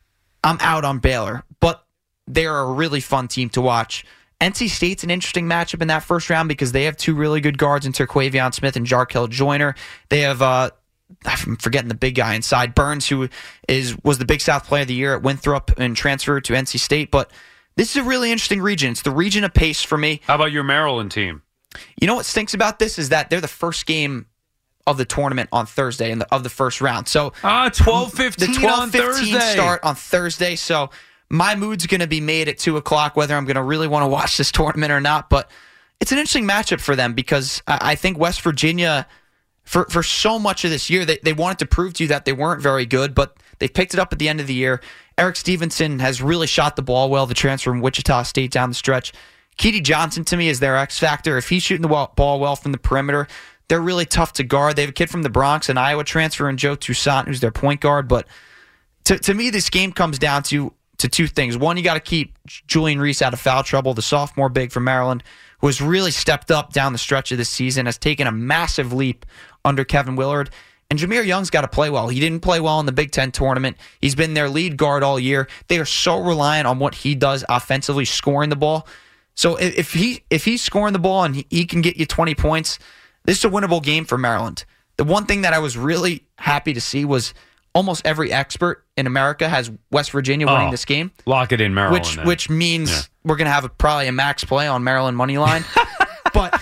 I'm out on Baylor, but they're a really fun team to watch. N C State's an interesting matchup in that first round because they have two really good guards in Terquavion Smith and Jarkel Joyner. They have, uh, I'm forgetting the big guy inside, Burns, who is was the Big South Player of the Year at Winthrop and transferred to N C State. But this is a really interesting region. It's the region of pace for me. How about your Maryland team? You know what stinks about this is that they're the first game of the tournament on Thursday and the, of the first round. So ah, twelve fifteen the twelve on fifteen Thursday. start on Thursday. So my mood's going to be made at two o'clock whether I'm going to really want to watch this tournament or not. But it's an interesting matchup for them because I, I think West Virginia, for, for so much of this year, they, they wanted to prove to you that they weren't very good, but they picked it up at the end of the year. Eric Stevenson has really shot the ball well, the transfer from Wichita State down the stretch. Keedy Johnson, to me, is their X factor. If he's shooting the ball well from the perimeter, they're really tough to guard. They have a kid from the Bronx, an Iowa transfer, and Joe Toussaint, who's their point guard. But to to me, this game comes down to to two things. One, you got to keep Julian Reese out of foul trouble, the sophomore big from Maryland, who has really stepped up down the stretch of this season, has taken a massive leap under Kevin Willard. And Jameer Young's got to play well. He didn't play well in the Big Ten tournament. He's been their lead guard all year. They are so reliant on what he does offensively, scoring the ball. So if he if he's scoring the ball and he, he can get you twenty points, this is a winnable game for Maryland. The one thing that I was really happy to see was almost every expert in America has West Virginia winning oh, this game. Lock it in, Maryland. Which then. which means yeah. we're going to have a, probably a max play on Maryland money line. But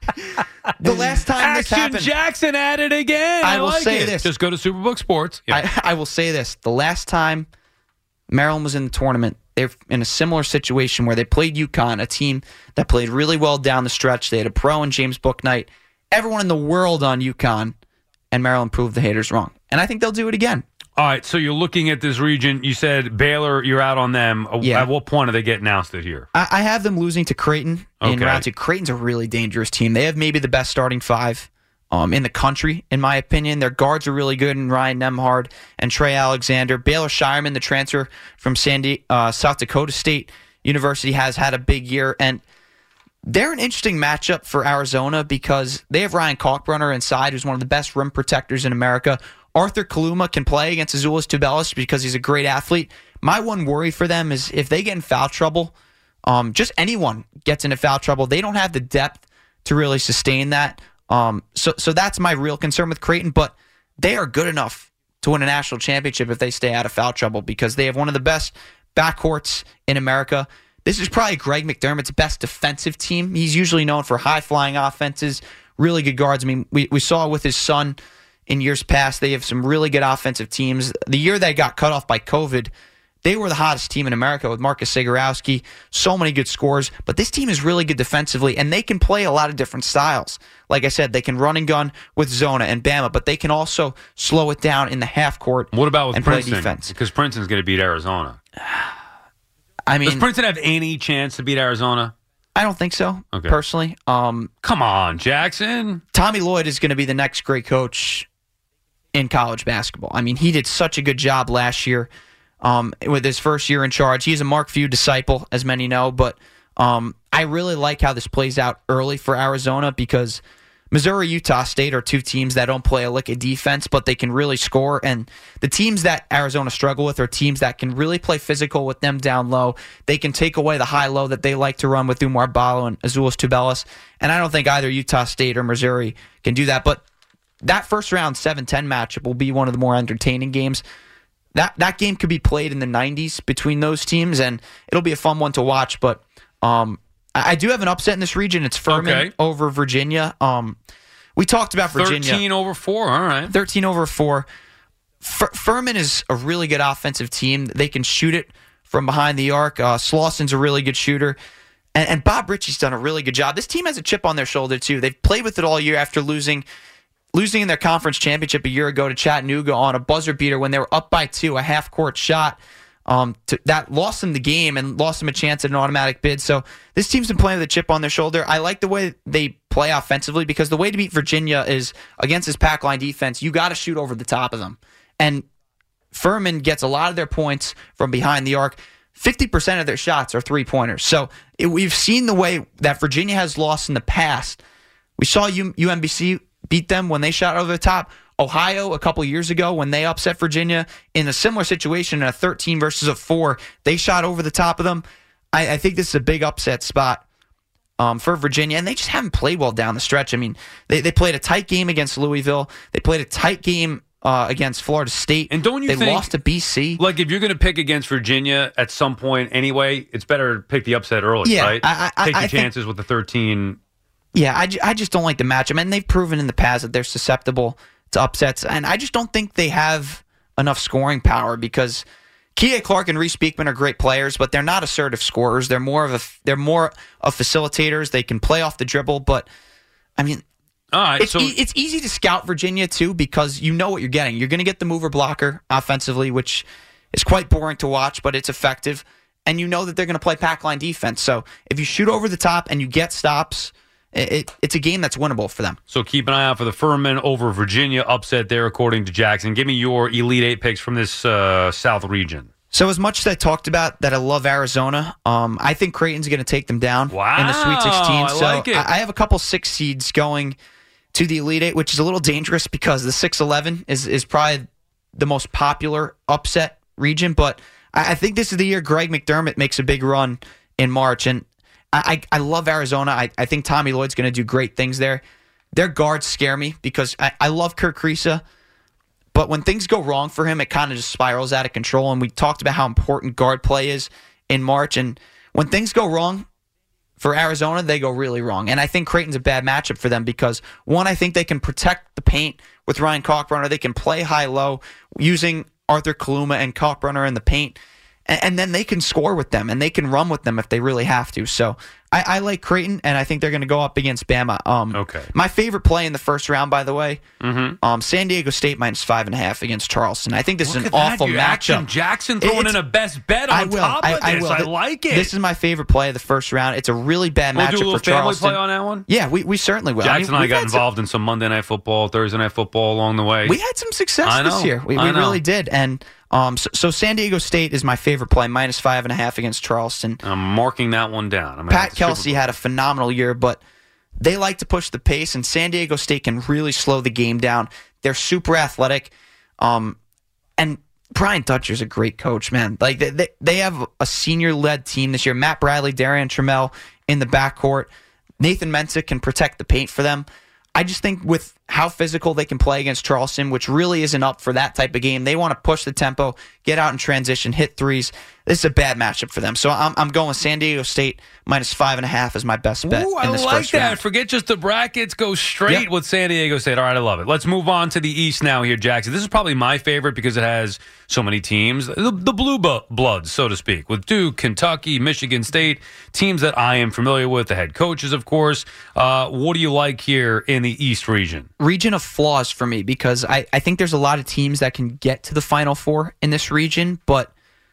the last time this Action happened, Jackson at it again. I, I will like say it. this. Just go to Superbook Sports. Yeah. I, I will say this. The last time Maryland was in the tournament, they're in a similar situation where they played UConn, a team that played really well down the stretch. They had a pro in James Bouknight. Everyone in the world on UConn, and Maryland proved the haters wrong. And I think they'll do it again. All right, so you're looking at this region. You said Baylor, you're out on them. Yeah. At what point do they get announced it here? I, I have them losing to Creighton in Okay. round two. Creighton's a really dangerous team. They have maybe the best starting five um, in the country, in my opinion. Their guards are really good in Ryan Nembhard and Trey Alexander. Baylor Shireman, the transfer from Sandy, uh, South Dakota State University, has had a big year. And they're an interesting matchup for Arizona because they have Ryan Kalkbrenner inside, who's one of the best rim protectors in America. Arthur Kaluma can play against Azuolas Tubelis because he's a great athlete. My one worry for them is if they get in foul trouble, um, just anyone gets into foul trouble, they don't have the depth to really sustain that. Um, so, so that's my real concern with Creighton, but they are good enough to win a national championship if they stay out of foul trouble because they have one of the best backcourts in America. This is probably Greg McDermott's best defensive team. He's usually known for high-flying offenses, really good guards. I mean, we, we saw with his son in years past, they have some really good offensive teams. The year they got cut off by COVID, they were the hottest team in America with Marcus Zagorowski, so many good scores. But this team is really good defensively, and they can play a lot of different styles. Like I said, they can run and gun with Zona and Bama, but they can also slow it down in the half court. What about with and Princeton? play defense. Because Princeton's going to beat Arizona. I mean, Does Princeton have any chance to beat Arizona? I don't think so, Okay. personally. Um, Come on, Jackson. Tommy Lloyd is going to be the next great coach in college basketball. I mean, he did such a good job last year um, with his first year in charge. He's a Mark Few disciple, as many know, but um, I really like how this plays out early for Arizona because Missouri, Utah State are two teams that don't play a lick of defense, but they can really score. And the teams that Arizona struggle with are teams that can really play physical with them down low. They can take away the high-low that they like to run with Umar Ballo and Azuolas Tubelis. And I don't think either Utah State or Missouri can do that. But that first round seven ten matchup will be one of the more entertaining games. That that game could be played in the nineties between those teams, and it'll be a fun one to watch. But um, I, I do have an upset in this region. It's Furman Okay. over Virginia. Um, we talked about Virginia. thirteen over four. All right. thirteen over four. F- Furman is a really good offensive team. They can shoot it from behind the arc. Uh, Slauson's a really good shooter. And, and Bob Ritchie's done a really good job. This team has a chip on their shoulder, too. They've played with it all year after losing losing in their conference championship a year ago to Chattanooga on a buzzer beater when they were up by two, a half-court shot. Um, to, that lost them the game and lost them a chance at an automatic bid. So this team's been playing with a chip on their shoulder. I like the way they play offensively because the way to beat Virginia is against this pack line defense, you got to shoot over the top of them. And Furman gets a lot of their points from behind the arc. fifty percent of their shots are three-pointers. So it, we've seen the way that Virginia has lost in the past. We saw U, UMBC beat them when they shot over the top. Ohio, a couple years ago, when they upset Virginia in a similar situation, in a thirteen versus a four, they shot over the top of them. I, I think this is a big upset spot um, for Virginia, and they just haven't played well down the stretch. I mean, they, they played a tight game against Louisville. They played a tight game uh, against Florida State. And don't you they think, lost to B C? Like, if you're going to pick against Virginia at some point anyway, it's better to pick the upset early, Yeah, right? I- I- Take I your think- chances with the thirteen Yeah, I, ju- I just don't like the matchup. And they've proven in the past that they're susceptible to upsets. And I just don't think they have enough scoring power because K J Clark and Reese Beekman are great players, but they're not assertive scorers. They're more of a they're more of facilitators. They can play off the dribble, but I mean, all right, it's, so e- it's easy to scout Virginia too because you know what you're getting. You're going to get the mover blocker offensively, which is quite boring to watch, but it's effective. And you know that they're going to play pack line defense. So if you shoot over the top and you get stops, it, it, it's a game that's winnable for them. So keep an eye out for the Furman over Virginia upset there, according to Jackson. Give me your Elite Eight picks from this uh, South region. So as much as I talked about that I love Arizona, um, I think Creighton's going to take them down wow, in the Sweet sixteen. I So like it. I, I have a couple six seeds going to the Elite Eight, which is a little dangerous because the six eleven is, is probably the most popular upset region. But I, I think this is the year Greg McDermott makes a big run in March. And I, I, I love Arizona. I, I think Tommy Lloyd's going to do great things there. Their guards scare me because I, I love Kurt Kriisa. But when things go wrong for him, it kind of just spirals out of control. And we talked about how important guard play is in March. And when things go wrong for Arizona, they go really wrong. And I think Creighton's a bad matchup for them because, one, I think they can protect the paint with Ryan Kalkbrenner. They can play high-low using Arthur Kaluma and Kalkbrenner in the paint. And, and then they can score with them, and they can run with them if they really have to. So I, I like Creighton, and I think they're going to go up against Bama. Um, okay. My favorite play in the first round, by the way, Mm-hmm. um, San Diego State minus five and a half against Charleston. I think this Look is an at that, awful you matchup. Action Jackson throwing It's- in a best bet on I will. top of I, I this. will. I Th- like it. This is my favorite play of the first round. It's a really bad we'll matchup do a little for family Charleston. play on that one. Yeah, we, we certainly will. Jackson I mean, and I we've got had some- involved in some Monday Night Football, Thursday Night Football along the way. We had some success I know, this year. We, I we know. really did. And um, so, so San Diego State is my favorite play, minus five and a half against Charleston. I'm marking that one down. I'm Pat Kelsey had a phenomenal year, but they like to push the pace, and San Diego State can really slow the game down. They're super athletic, um, and Brian Dutcher's a great coach, man. Like they, they, they have a senior-led team this year. Matt Bradley, Darian Trammell in the backcourt. Nathan Mensah can protect the paint for them. I just think with how physical they can play against Charleston, which really isn't up for that type of game, they want to push the tempo, get out in transition, hit threes. This is a bad matchup for them. So I'm, I'm going with San Diego State minus five and a half as my best bet Ooh, I in this like first that. round. Forget just the brackets. Go straight Yep. with San Diego State. All right, I love it. Let's move on to the East now here, Jackson. This is probably my favorite because it has so many teams. The, the blue bu- bloods, so to speak, with Duke, Kentucky, Michigan State, teams that I am familiar with, the head coaches, of course. Uh, what do you like here in the East region? Region of flaws for me because I, I think there's a lot of teams that can get to the Final Four in this region, but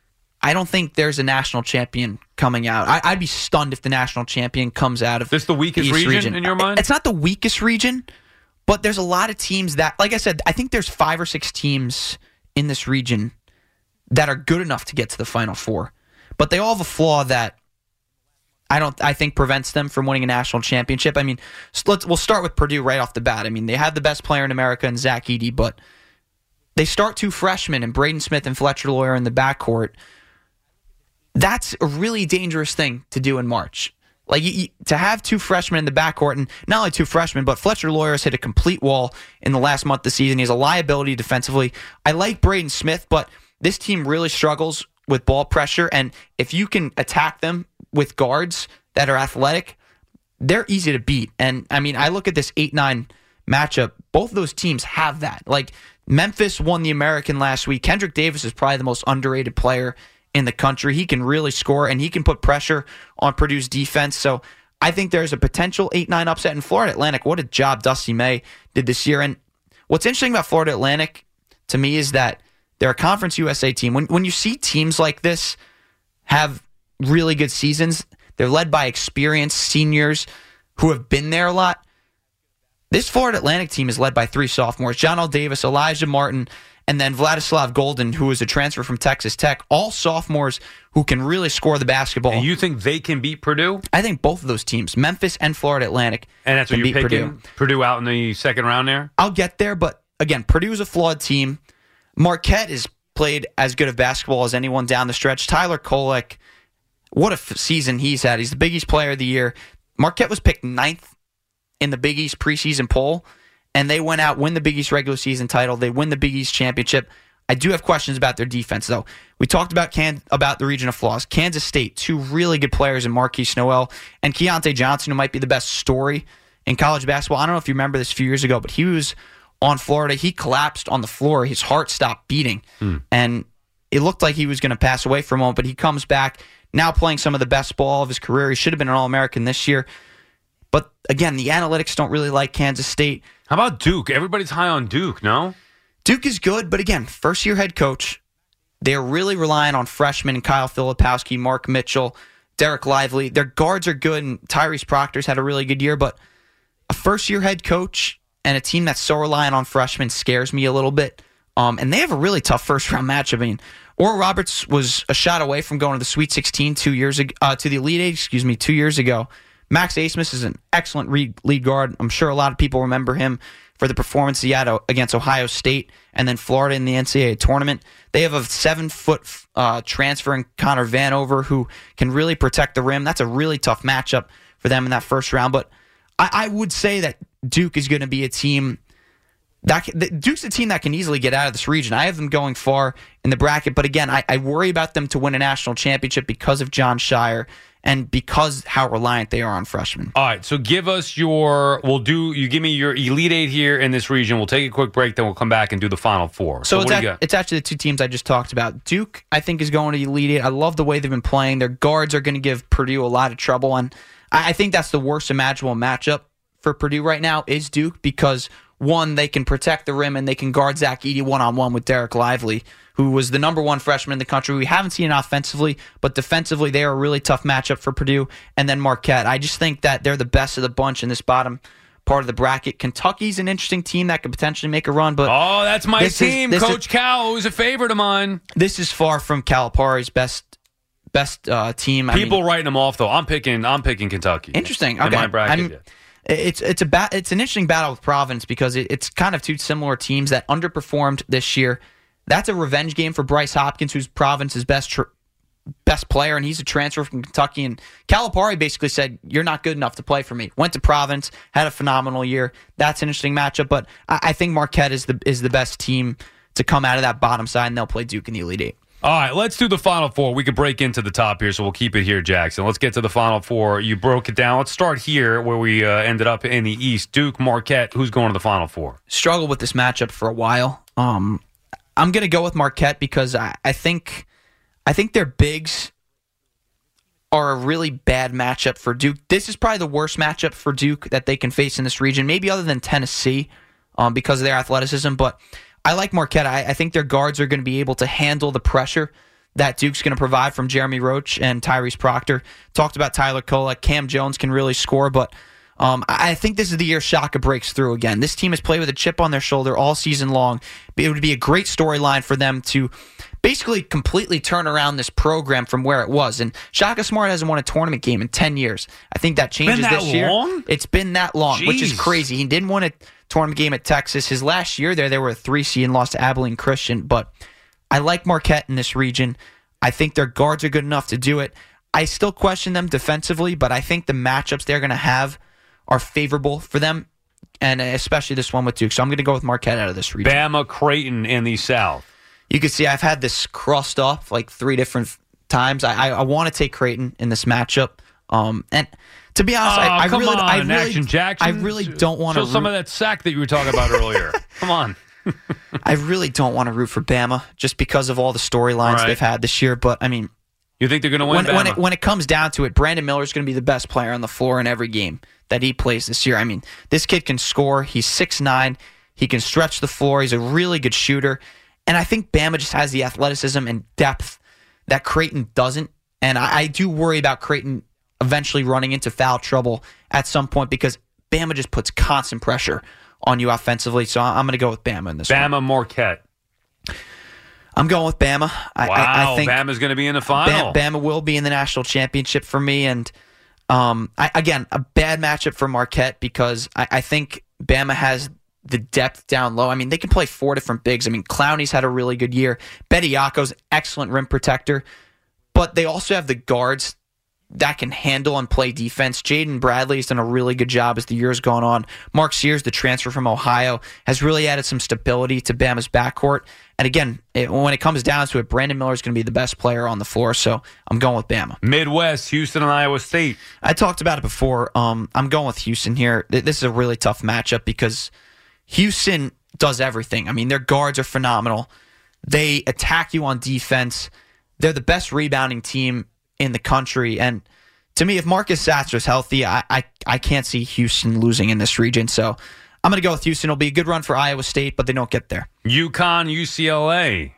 I don't think there's a national champion coming out. I, I'd be stunned if the national champion comes out of This the weakest East region in your mind? It's not the weakest region, but there's a lot of teams that, like I said, I think there's five or six teams in this region that are good enough to get to the Final Four, but they all have a flaw that I don't. I think prevents them from winning a national championship. I mean, s- let's we'll start with Purdue right off the bat. I mean, they have the best player in America in Zach Edey, but they start two freshmen and Braden Smith and Fletcher Lawyer in the backcourt. That's a really dangerous thing to do in March. Like you, you, to have two freshmen in the backcourt, and not only two freshmen, but Fletcher Lawyer has hit a complete wall in the last month of the season. He's a liability defensively. I like Braden Smith, but this team really struggles with ball pressure, and if you can attack them with guards that are athletic, they're easy to beat. And I mean, I look at this eight nine matchup. Both of those teams have that. Like Memphis won the American last week. Kendrick Davis is probably the most underrated player in the country. He can really score, and he can put pressure on Purdue's defense. So I think there's a potential eight nine upset in Florida Atlantic. What a job Dusty May did this year. And what's interesting about Florida Atlantic to me is that they're a Conference U S A team. When when you see teams like this have really good seasons, they're led by experienced seniors who have been there a lot. This Florida Atlantic team is led by three sophomores, John L. Davis, Elijah Martin, and then Vladislav Golden, who is a transfer from Texas Tech. All sophomores who can really score the basketball. And you think they can beat Purdue? I think both of those teams, Memphis and Florida Atlantic, And that's what can you're beat picking? Purdue. Purdue out in the second round there? I'll get there, but again, Purdue's a flawed team. Marquette has played as good of basketball as anyone down the stretch. Tyler Kolek, what a f- season he's had. He's the Big East Player of the Year. Marquette was picked ninth in the Big East preseason poll, and they went out, win the Big East regular season title. They win the Big East championship. I do have questions about their defense, though. We talked about Can- about the region of flaws. Kansas State, two really good players in Marquise Noel and Keontae Johnson, who might be the best story in college basketball. I don't know if you remember this a few years ago, but he was on Florida. He collapsed on the floor. His heart stopped beating. Hmm. And it looked like he was going to pass away for a moment, but he comes back, now playing some of the best ball of his career. He should have been an All-American this year. But again, the analytics don't really like Kansas State. How about Duke? Everybody's high on Duke, no? Duke is good, but again, first-year head coach. They're really relying on freshmen Kyle Filipowski, Mark Mitchell, Derek Lively. Their guards are good, and Tyrese Proctor's had a really good year, but a first-year head coach and a team that's so reliant on freshmen scares me a little bit. Um, and they have a really tough first-round matchup. I mean, Oral Roberts was a shot away from going to the Sweet sixteen two years ago, uh, to the Elite Eight, excuse me, two years ago. Max Asmus is an excellent lead guard. I'm sure a lot of people remember him for the performance he had against Ohio State and then Florida in the N C double A tournament. They have a seven-foot uh, transfer in Connor Vanover who can really protect the rim. That's a really tough matchup for them in that first round. But I, I would say that Duke is going to be a team that can, Duke's a team that can easily get out of this region. I have them going far in the bracket, but again, I, I worry about them to win a national championship because of John Shire and because how reliant they are on freshmen. All right, so give us your, we'll do, you give me your Elite Eight here in this region. We'll take a quick break, then we'll come back and do the Final Four. So, so it's, what at, do you got? It's actually the two teams I just talked about. Duke, I think, is going to the Elite Eight. I love the way they've been playing. Their guards are going to give Purdue a lot of trouble, and I, I think that's the worst imaginable matchup for Purdue right now is Duke because, one, they can protect the rim and they can guard Zach Edey one-on-one with Derek Lively, who was the number one freshman in the country. We haven't seen it offensively, but defensively, they are a really tough matchup for Purdue. And then Marquette. I just think that they're the best of the bunch in this bottom part of the bracket. Kentucky's an interesting team that could potentially make a run. But oh, that's my team. Is, Coach is, Cal, who's a favorite of mine. This is far from Calipari's best best uh, team. People I mean, writing them off, though. I'm picking I'm picking Kentucky. Interesting. In okay. my bracket, I'm, yeah. It's it's a ba- it's an interesting battle with Providence because it, it's kind of two similar teams that underperformed this year. That's a revenge game for Bryce Hopkins, who's Providence's best tr- best player, and he's a transfer from Kentucky. And Calipari basically said, "You're not good enough to play for me." Went to Providence, had a phenomenal year. That's an interesting matchup, but I, I think Marquette is the is the best team to come out of that bottom side, and they'll play Duke in the Elite Eight. All right, let's do the Final Four. We could break into the top here, so we'll keep it here, Jackson. Let's get to the Final Four. You broke it down. Let's start here where we uh, ended up in the East. Duke, Marquette, who's going to the Final Four? Struggled with this matchup for a while. Um, I'm going to go with Marquette because I, I think I think their bigs are a really bad matchup for Duke. This is probably the worst matchup for Duke that they can face in this region, maybe other than Tennessee um, because of their athleticism, but I like Marquette. I, I think their guards are going to be able to handle the pressure that Duke's going to provide from Jeremy Roach and Tyrese Proctor. Talked about Tyler Kolek. Cam Jones can really score, but um, I think this is the year Shaka breaks through again. This team has played with a chip on their shoulder all season long. It would be a great storyline for them to basically completely turn around this program from where it was. And Shaka Smart hasn't won a tournament game in ten years. I think that changes been that this year. Long? It's been that long, Jeez. which is crazy. He didn't win a tournament game at Texas. His last year there, they were a three seed and lost to Abilene Christian. But I like Marquette in this region. I think their guards are good enough to do it. I still question them defensively, but I think the matchups they're going to have are favorable for them, and especially this one with Duke. So I'm going to go with Marquette out of this region. Bama, Creighton in the South. You can see I've had this crossed off like three different times. I, I, I want to take Creighton in this matchup. Um, and to be honest, oh, I, I come really, on, I really, Action Jackson. I really don't want to show some of that sack that you were talking about earlier. Come on. I really don't want to root for Bama just because of all the storylines right. they've had this year. But I mean, you think they're going to win? When, Bama? when it when it comes down to it, Brandon Miller is going to be the best player on the floor in every game that he plays this year. I mean, this kid can score. He's six nine. He can stretch the floor. He's a really good shooter. And I think Bama just has the athleticism and depth that Creighton doesn't. And I, I do worry about Creighton eventually running into foul trouble at some point because Bama just puts constant pressure on you offensively. So I'm going to go with Bama in this Bama, one. Marquette. I'm going with Bama. I, wow, I, I think Bama's going to be in the final. Bama will be in the national championship for me. And um, I, again, a bad matchup for Marquette because I, I think Bama has the depth down low. I mean, they can play four different bigs. I mean, Clowney's had a really good year. Bediako's an excellent rim protector. But they also have the guards that can handle and play defense. Jaden Bradley has done a really good job as the year's gone on. Mark Sears, the transfer from Ohio, has really added some stability to Bama's backcourt. And again, it, when it comes down to it, Brandon Miller is going to be the best player on the floor, so I'm going with Bama. Midwest, Houston and Iowa State. I talked about it before. Um, I'm going with Houston here. This is a really tough matchup because Houston does everything. I mean, their guards are phenomenal. They attack you on defense. They're the best rebounding team in the country. And to me, if Marcus Sasser is healthy, I, I I can't see Houston losing in this region. So I'm going to go with Houston. It'll be a good run for Iowa State, but they don't get there. UConn, U C L A.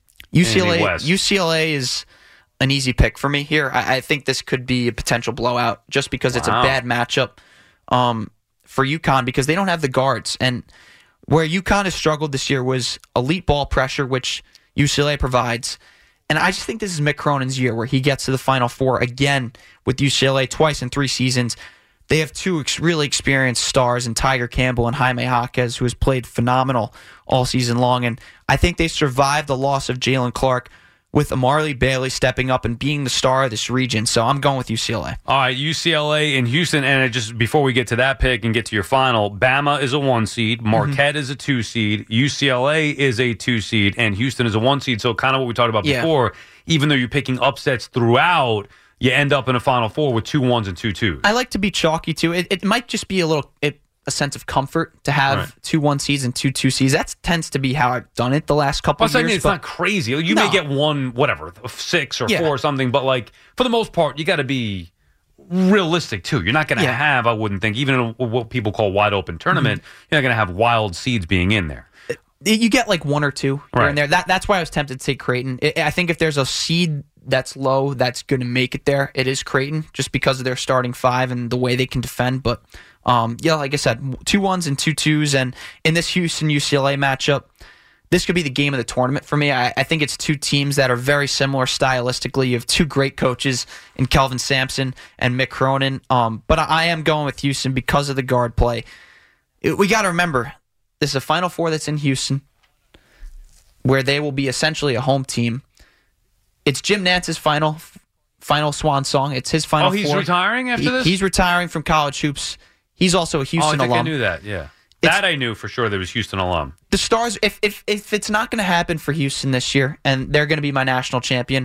U C L A, U C L A is an easy pick for me here. I, I think this could be a potential blowout just because wow. it's a bad matchup um, for UConn because they don't have the guards. And where UConn has struggled this year was elite ball pressure, which U C L A provides. And I just think this is Mick Cronin's year where he gets to the Final Four again with U C L A twice in three seasons. They have two ex- really experienced stars in Tiger Campbell and Jaime Jaquez, who has played phenomenal all season long. And I think they survived the loss of Jalen Clark with Amar'e Bailey stepping up and being the star of this region. So I'm going with U C L A. All right, U C L A and Houston. And just before we get to that pick and get to your final, Bama is a one seed, Marquette mm-hmm. is a two seed, U C L A is a two seed, and Houston is a one seed. So kind of what we talked about yeah. before, even though you're picking upsets throughout, you end up in a Final Four with two ones and two twos. I like to be chalky too. It, it might just be a little it, a sense of comfort to have right. two one seeds and two two seeds. That tends to be how I've done it the last couple well, of years. It's not crazy. You no. may get one, whatever, six or yeah. four or something, but like for the most part, you got to be realistic too. You're not going to yeah. have, I wouldn't think, even in a, what people call wide open tournament, mm-hmm. you're not going to have wild seeds being in there. You get like one or two here right. and there. That, that's why I was tempted to say Creighton. It, I think if there's a seed that's low that's going to make it there, it is Creighton, just because of their starting five and the way they can defend. But um, yeah, like I said, two ones and two twos. And in this Houston U C L A matchup, this could be the game of the tournament for me. I, I think it's two teams that are very similar stylistically. You have two great coaches in Kelvin Sampson and Mick Cronin. Um, but I am going with Houston because of the guard play. It, we got to remember, this is a Final Four that's in Houston, where they will be essentially a home team. It's Jim Nantz's final final swan song. It's his final Oh, he's four. retiring after he, this? He's retiring from college hoops. He's also a Houston oh, I think alum. I knew that, yeah. It's, that I knew for sure there was Houston alum. The Stars, if if if it's not going to happen for Houston this year, and they're going to be my national champion,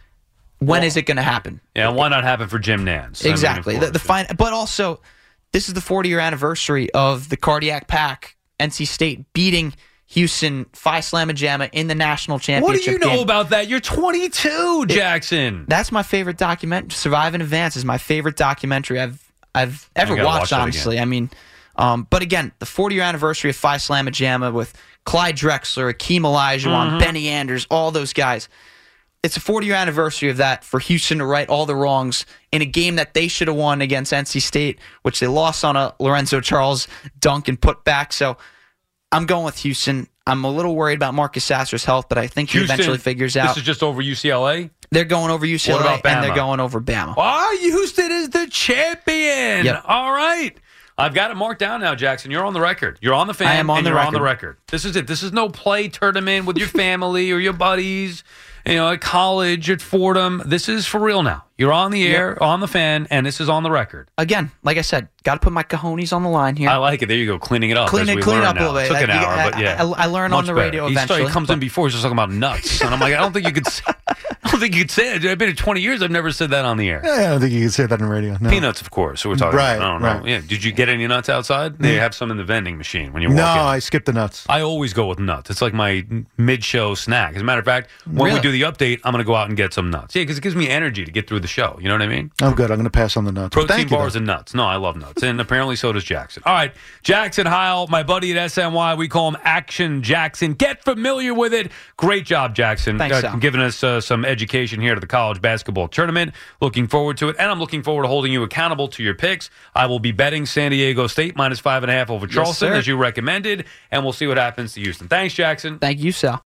when well, is it going to happen? Yeah, why not happen for Jim Nantz? Exactly. I mean, the the fine, but also, this is the forty-year anniversary of the Cardiac Pack, N C State beating Houston Phi Slamma Jamma in the national championship. What do you know game. about that? You're twenty-two, Jackson. It, that's my favorite document. Survive in Advance is my favorite documentary I've I've ever watched. Watch honestly, I mean, um, but again, the forty-year anniversary of Phi Slamma Jamma with Clyde Drexler, Akeem Olajuwon, mm-hmm. Benny Anders, all those guys. It's a forty-year anniversary of that for Houston to right all the wrongs in a game that they should have won against N C State, which they lost on a Lorenzo Charles dunk and put back. So I'm going with Houston. I'm a little worried about Marcus Sasser's health, but I think he Houston, eventually figures out. This is just over U C L A? They're going over U C L A, what about Bama? And they're going over Bama. Oh, Houston is the champion. Yep. All right. I've got it marked down now, Jackson. You're on the record. You're on the fan, I am on and the you're record. on the record. This is it. This is no play tournament with your family or your buddies, you know, at college, at Fordham. This is for real now. You're on the air, yep. on the fan, and this is on the record. Again, like I said, got to put my cojones on the line here. I like it. There you go. Cleaning it up. Clean it, clean it up now. a little bit. Took an I, hour, I, but yeah. I, I learned Much on the better. radio he eventually. Started, he comes but, in before, he's just talking about nuts. And I'm like, I don't think you could say, I don't think you could say it. I've been in twenty years. I've never said that on the air. Yeah, I don't think you can say that on the radio. No. Peanuts, of course. So we're talking right, about. I don't know. right. Yeah. Did you get any nuts outside? They have some in the vending machine when you No, walk in. I skipped the nuts. I always go with nuts. It's like my mid-show snack. As a matter of fact, when Really? we do the update, I'm going to go out and get some nuts. Yeah, because it gives me energy to get through the show. You know what I mean? I'm good. I'm going to pass on the nuts. Protein Thank you, bars though. and nuts. No, I love nuts. And apparently so does Jackson. All right, Jackson Heil, my buddy at S N Y. We call him Action Jackson. Get familiar with it. Great job, Jackson. Thanks, uh, Sal. Giving us uh, some education here to the college basketball tournament. Looking forward to it. And I'm looking forward to holding you accountable to your picks. I will be betting San Diego State minus five and a half over Charleston, sir. as you recommended. And we'll see what happens to Houston. Thanks, Jackson. Thank you, Sal.